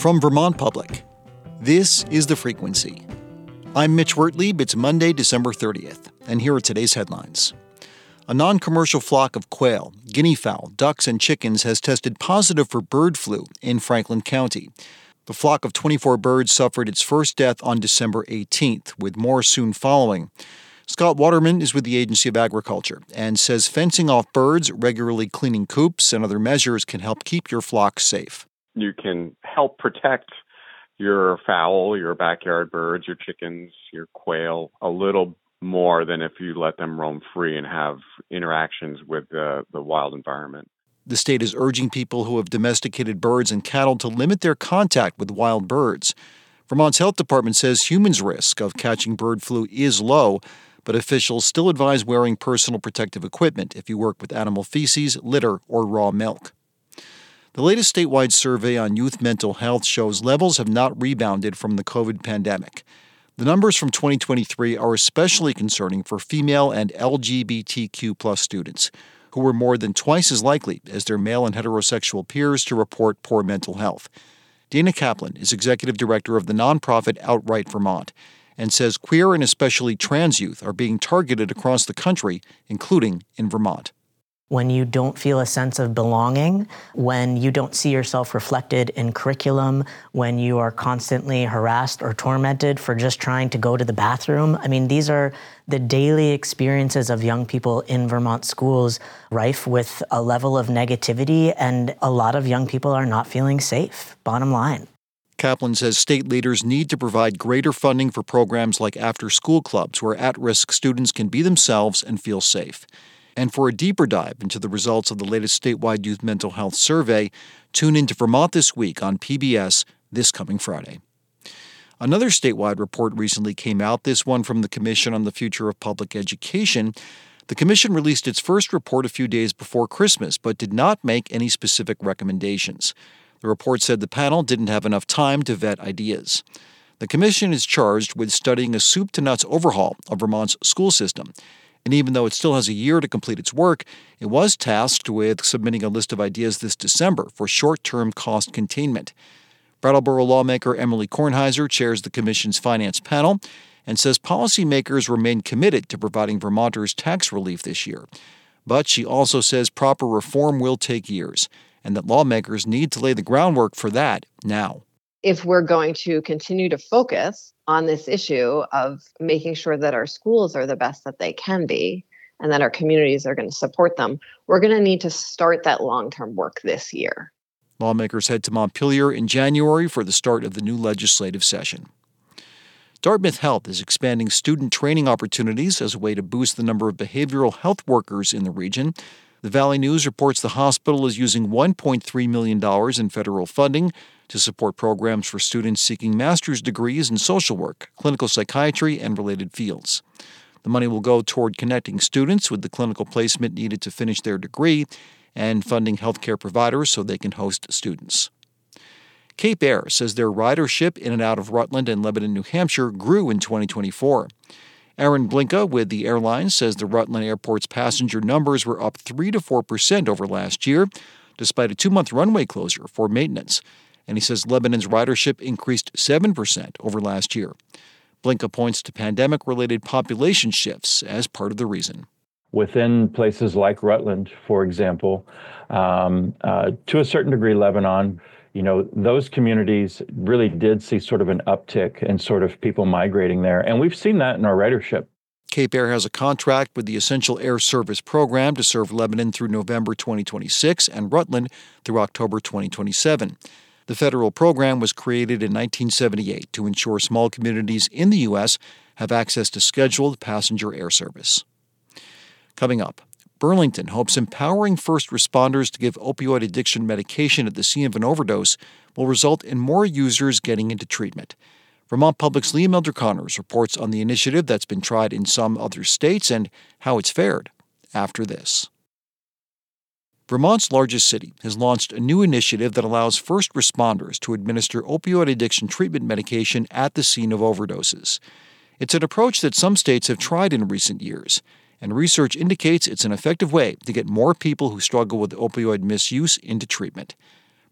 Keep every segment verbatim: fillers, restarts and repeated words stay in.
From Vermont Public, this is The Frequency. I'm Mitch Wertlieb. It's Monday, December thirtieth, and here are today's headlines. A non-commercial flock of quail, guinea fowl, ducks, and chickens has tested positive for bird flu in Franklin County. The flock of twenty-four birds suffered its first death on December eighteenth, with more soon following. Scott Waterman is with the Agency of Agriculture and says fencing off birds, regularly cleaning coops, and other measures can help keep your flock safe. You can help protect your fowl, your backyard birds, your chickens, your quail a little more than if you let them roam free and have interactions with the, the wild environment. The state is urging people who have domesticated birds and cattle to limit their contact with wild birds. Vermont's health department says humans' risk of catching bird flu is low, but officials still advise wearing personal protective equipment if you work with animal feces, litter, or raw milk. The latest statewide survey on youth mental health shows levels have not rebounded from the COVID pandemic. The numbers from twenty twenty-three are especially concerning for female and L G B T Q plus students, who were more than twice as likely as their male and heterosexual peers to report poor mental health. Dana Kaplan is executive director of the nonprofit Outright Vermont and says queer and especially trans youth are being targeted across the country, including in Vermont. When you don't feel a sense of belonging, when you don't see yourself reflected in curriculum, when you are constantly harassed or tormented for just trying to go to the bathroom. I mean, these are the daily experiences of young people in Vermont schools, rife with a level of negativity, and a lot of young people are not feeling safe, bottom line. Kaplan says state leaders need to provide greater funding for programs like after-school clubs where at-risk students can be themselves and feel safe. And for a deeper dive into the results of the latest statewide youth mental health survey, tune into Vermont This Week on P B S this coming Friday. Another statewide report recently came out, this one from the Commission on the Future of Public Education. The commission released its first report a few days before Christmas, but did not make any specific recommendations. The report said the panel didn't have enough time to vet ideas. The commission is charged with studying a soup-to-nuts overhaul of Vermont's school system. And even though it still has a year to complete its work, it was tasked with submitting a list of ideas this December for short-term cost containment. Brattleboro lawmaker Emily Kornheiser chairs the commission's finance panel and says policymakers remain committed to providing Vermonters tax relief this year. But she also says proper reform will take years and that lawmakers need to lay the groundwork for that now. If we're going to continue to focus on this issue of making sure that our schools are the best that they can be and that our communities are going to support them, we're going to need to start that long-term work this year. Lawmakers head to Montpelier in January for the start of the new legislative session. Dartmouth Health is expanding student training opportunities as a way to boost the number of behavioral health workers in the region. The Valley News reports the hospital is using one point three million dollars in federal funding to support programs for students seeking master's degrees in social work, clinical psychiatry, and related fields. The money will go toward connecting students with the clinical placement needed to finish their degree and funding healthcare providers so they can host students. Cape Air says their ridership in and out of Rutland and Lebanon, New Hampshire grew in twenty twenty-four. Aaron Blinka with the airline says the Rutland Airport's passenger numbers were up three to four percent over last year, despite a two-month runway closure for maintenance. And he says Lebanon's ridership increased seven percent over last year. Blinka points to pandemic-related population shifts as part of the reason. Within places like Rutland, for example, um, uh, to a certain degree, Lebanon, you know, those communities really did see sort of an uptick in sort of people migrating there. And we've seen that in our ridership. Cape Air has a contract with the Essential Air Service Program to serve Lebanon through November twenty twenty-six and Rutland through October twenty twenty-seven. The federal program was created in nineteen seventy-eight to ensure small communities in the U S have access to scheduled passenger air service. Coming up, Burlington hopes empowering first responders to give opioid addiction medication at the scene of an overdose will result in more users getting into treatment. Vermont Public's Liam Elder-Connors reports on the initiative that's been tried in some other states and how it's fared after this. Vermont's largest city has launched a new initiative that allows first responders to administer opioid addiction treatment medication at the scene of overdoses. It's an approach that some states have tried in recent years, and research indicates it's an effective way to get more people who struggle with opioid misuse into treatment.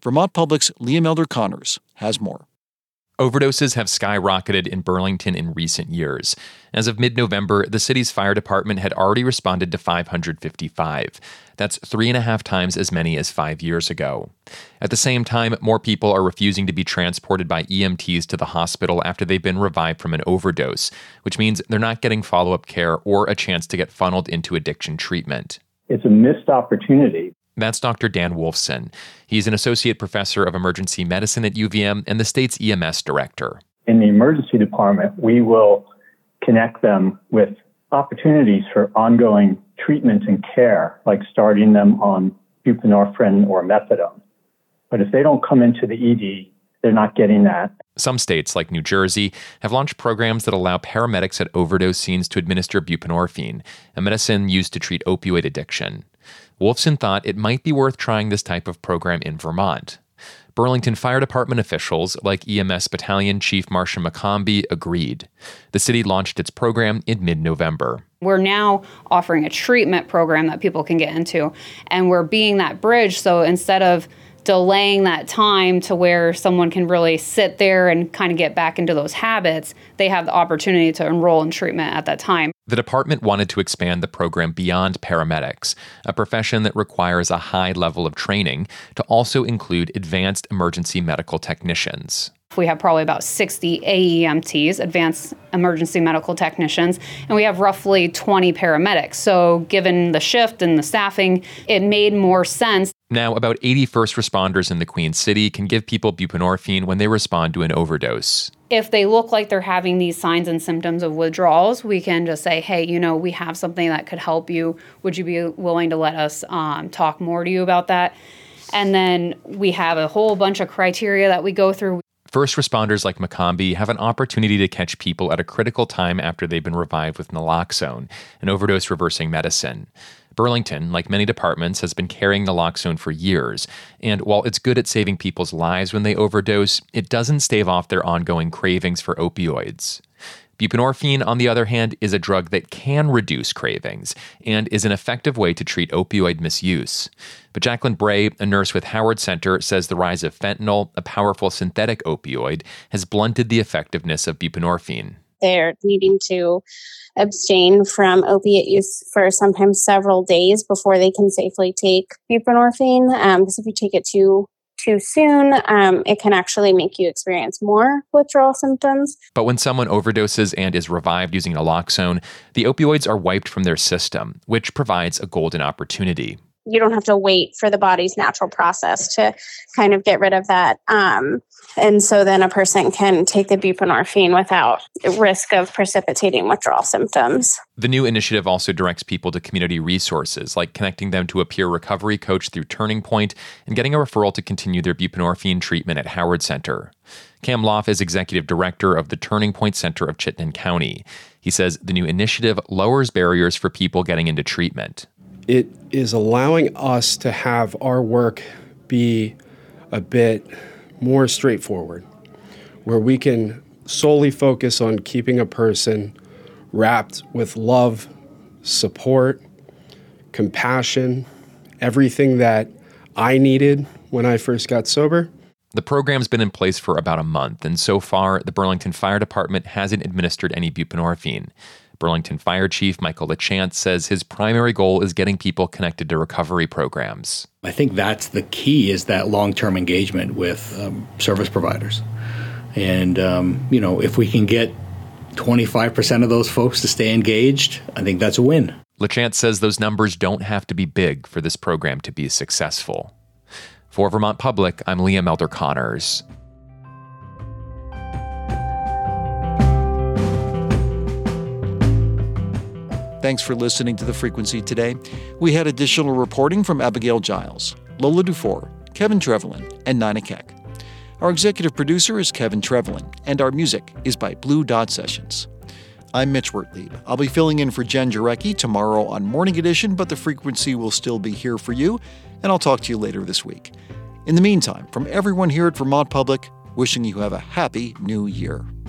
Vermont Public's Liam Elder Connors has more. Overdoses have skyrocketed in Burlington in recent years. As of mid-November, the city's fire department had already responded to five hundred fifty-five. That's three and a half times as many as five years ago. At the same time, more people are refusing to be transported by E M Ts to the hospital after they've been revived from an overdose, which means they're not getting follow-up care or a chance to get funneled into addiction treatment. It's a missed opportunity. That's Doctor Dan Wolfson. He's an associate professor of emergency medicine at U V M and the state's E M S director. In the emergency department, we will connect them with opportunities for ongoing treatment and care, like starting them on buprenorphine or methadone. But if they don't come into the E D, they're not getting that. Some states, like New Jersey, have launched programs that allow paramedics at overdose scenes to administer buprenorphine, a medicine used to treat opioid addiction. Wolfson thought it might be worth trying this type of program in Vermont. Burlington Fire Department officials, like E M S Battalion Chief Marcia McCombie, agreed. The city launched its program in mid-November. We're now offering a treatment program that people can get into, and we're being that bridge. So instead of delaying that time to where someone can really sit there and kind of get back into those habits, they have the opportunity to enroll in treatment at that time. The department wanted to expand the program beyond paramedics, a profession that requires a high level of training, to also include advanced emergency medical technicians. We have probably about sixty A E M Ts, advanced emergency medical technicians, and we have roughly twenty paramedics. So given the shift and the staffing, it made more sense. Now, about eighty first responders in the Queen City can give people buprenorphine when they respond to an overdose. If they look like they're having these signs and symptoms of withdrawals, we can just say, hey, you know, we have something that could help you. Would you be willing to let us um, talk more to you about that? And then we have a whole bunch of criteria that we go through. First responders like McCombie have an opportunity to catch people at a critical time after they've been revived with naloxone, an overdose-reversing medicine. Burlington, like many departments, has been carrying naloxone for years, and while it's good at saving people's lives when they overdose, it doesn't stave off their ongoing cravings for opioids. Buprenorphine, on the other hand, is a drug that can reduce cravings and is an effective way to treat opioid misuse. But Jacqueline Bray, a nurse with Howard Center, says the rise of fentanyl, a powerful synthetic opioid, has blunted the effectiveness of buprenorphine. They're needing to abstain from opiate use for sometimes several days before they can safely take buprenorphine. Um, because if you take it too too soon, um, it can actually make you experience more withdrawal symptoms. But when someone overdoses and is revived using naloxone, the opioids are wiped from their system, which provides a golden opportunity. You don't have to wait for the body's natural process to kind of get rid of that. Um, and so then a person can take the buprenorphine without risk of precipitating withdrawal symptoms. The new initiative also directs people to community resources, like connecting them to a peer recovery coach through Turning Point and getting a referral to continue their buprenorphine treatment at Howard Center. Cam Loff is executive director of the Turning Point Center of Chittenden County. He says the new initiative lowers barriers for people getting into treatment. It is allowing us to have our work be a bit more straightforward, where we can solely focus on keeping a person wrapped with love, support, compassion, everything that I needed when I first got sober. The program's been in place for about a month, and so far, the Burlington Fire Department hasn't administered any buprenorphine. Burlington Fire Chief Michael LaChance says his primary goal is getting people connected to recovery programs. I think that's the key, is that long-term engagement with um, service providers. And, um, you know, if we can get twenty-five percent of those folks to stay engaged, I think that's a win. LaChance says those numbers don't have to be big for this program to be successful. For Vermont Public, I'm Liam Elder Connors. Thanks for listening to The Frequency today. We had additional reporting from Abigail Giles, Lola Dufour, Kevin Trevelyan, and Nina Keck. Our executive producer is Kevin Trevelyan, and our music is by Blue Dot Sessions. I'm Mitch Wertlieb. I'll be filling in for Jen Jarecki tomorrow on Morning Edition, but The Frequency will still be here for you, and I'll talk to you later this week. In the meantime, from everyone here at Vermont Public, wishing you have a happy new year.